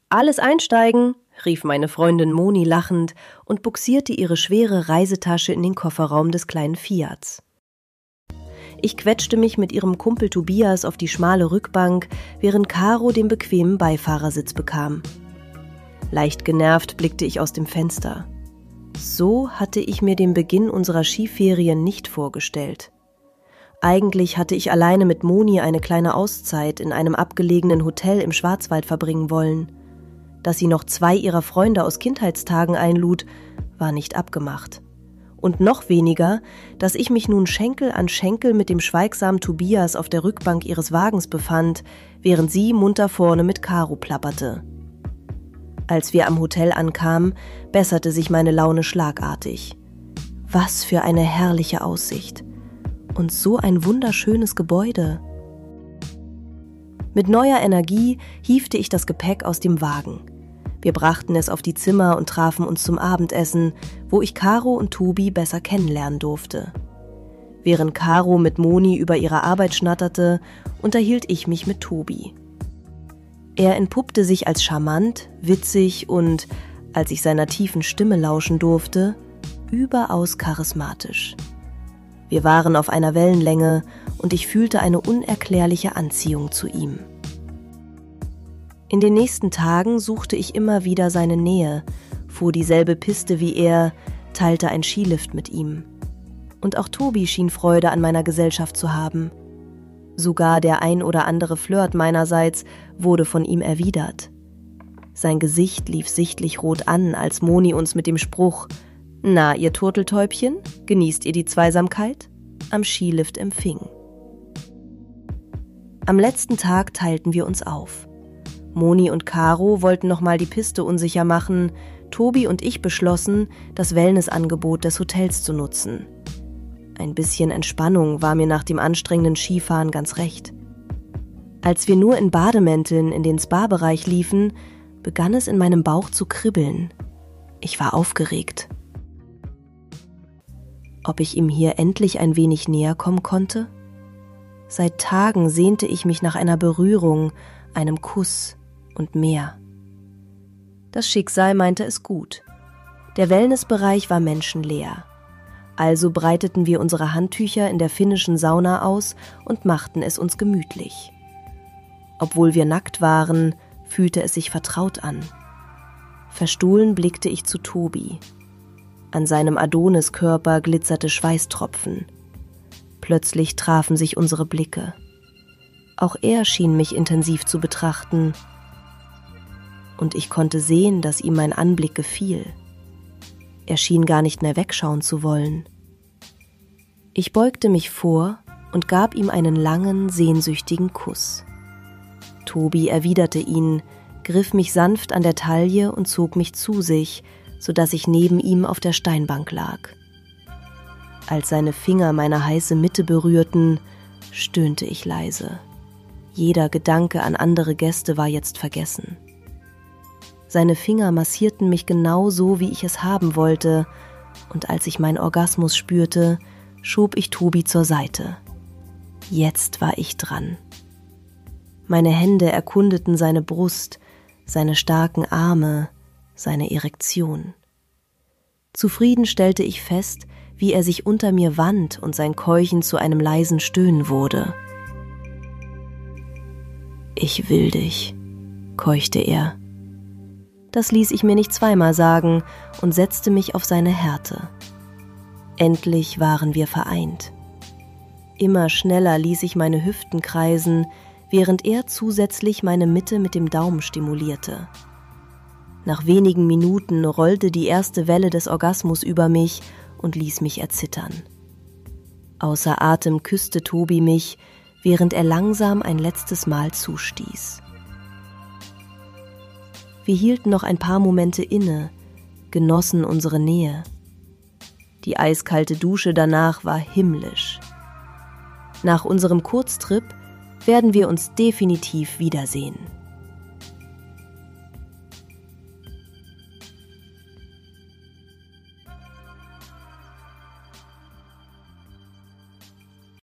Alles einsteigen, rief meine Freundin Moni lachend und bugsierte ihre schwere Reisetasche in den Kofferraum des kleinen Fiats. Ich quetschte mich mit ihrem Kumpel Tobias auf die schmale Rückbank, während Caro den bequemen Beifahrersitz bekam. Leicht genervt blickte ich aus dem Fenster. So hatte ich mir den Beginn unserer Skiferien nicht vorgestellt. Eigentlich hatte ich alleine mit Moni eine kleine Auszeit in einem abgelegenen Hotel im Schwarzwald verbringen wollen. Dass sie noch 2 ihrer Freunde aus Kindheitstagen einlud, war nicht abgemacht. Und noch weniger, dass ich mich nun Schenkel an Schenkel mit dem schweigsamen Tobias auf der Rückbank ihres Wagens befand, während sie munter vorne mit Caro plapperte. Als wir am Hotel ankamen, besserte sich meine Laune schlagartig. Was für eine herrliche Aussicht. Und so ein wunderschönes Gebäude. Mit neuer Energie hiefte ich das Gepäck aus dem Wagen. Wir brachten es auf die Zimmer und trafen uns zum Abendessen, wo ich Caro und Tobi besser kennenlernen durfte. Während Caro mit Moni über ihre Arbeit schnatterte, unterhielt ich mich mit Tobi. Er entpuppte sich als charmant, witzig und, als ich seiner tiefen Stimme lauschen durfte, überaus charismatisch. Wir waren auf einer Wellenlänge und ich fühlte eine unerklärliche Anziehung zu ihm. In den nächsten Tagen suchte ich immer wieder seine Nähe, fuhr dieselbe Piste wie er, teilte ein Skilift mit ihm. Und auch Tobi schien Freude an meiner Gesellschaft zu haben. Sogar der ein oder andere Flirt meinerseits wurde von ihm erwidert. Sein Gesicht lief sichtlich rot an, als Moni uns mit dem Spruch »Na, ihr Turteltäubchen, genießt ihr die Zweisamkeit?« am Skilift empfing. Am letzten Tag teilten wir uns auf. Moni und Caro wollten nochmal die Piste unsicher machen, Tobi und ich beschlossen, das Wellnessangebot des Hotels zu nutzen. Ein bisschen Entspannung war mir nach dem anstrengenden Skifahren ganz recht. Als wir nur in Bademänteln in den Spa-Bereich liefen, begann es in meinem Bauch zu kribbeln. Ich war aufgeregt. Ob ich ihm hier endlich ein wenig näher kommen konnte? Seit Tagen sehnte ich mich nach einer Berührung, einem Kuss und mehr. Das Schicksal meinte es gut. Der Wellnessbereich war menschenleer. Also breiteten wir unsere Handtücher in der finnischen Sauna aus und machten es uns gemütlich. Obwohl wir nackt waren, fühlte es sich vertraut an. Verstohlen blickte ich zu Tobi. An seinem Adoniskörper glitzerte Schweißtropfen. Plötzlich trafen sich unsere Blicke. Auch er schien mich intensiv zu betrachten. Und ich konnte sehen, dass ihm mein Anblick gefiel. Er schien gar nicht mehr wegschauen zu wollen. Ich beugte mich vor und gab ihm einen langen, sehnsüchtigen Kuss. Tobi erwiderte ihn, griff mich sanft an der Taille und zog mich zu sich, sodass ich neben ihm auf der Steinbank lag. Als seine Finger meine heiße Mitte berührten, stöhnte ich leise. Jeder Gedanke an andere Gäste war jetzt vergessen. Seine Finger massierten mich genau so, wie ich es haben wollte, und als ich meinen Orgasmus spürte, schob ich Tobi zur Seite. Jetzt war ich dran. Meine Hände erkundeten seine Brust, seine starken Arme, seine Erektion. Zufrieden stellte ich fest, wie er sich unter mir wand und sein Keuchen zu einem leisen Stöhnen wurde. »Ich will dich«, keuchte er. Das ließ ich mir nicht zweimal sagen und setzte mich auf seine Härte. Endlich waren wir vereint. Immer schneller ließ ich meine Hüften kreisen, während er zusätzlich meine Mitte mit dem Daumen stimulierte. Nach wenigen Minuten rollte die erste Welle des Orgasmus über mich und ließ mich erzittern. Außer Atem küsste Tobi mich, während er langsam ein letztes Mal zustieß. Wir hielten noch ein paar Momente inne, genossen unsere Nähe. Die eiskalte Dusche danach war himmlisch. Nach unserem Kurztrip werden wir uns definitiv wiedersehen.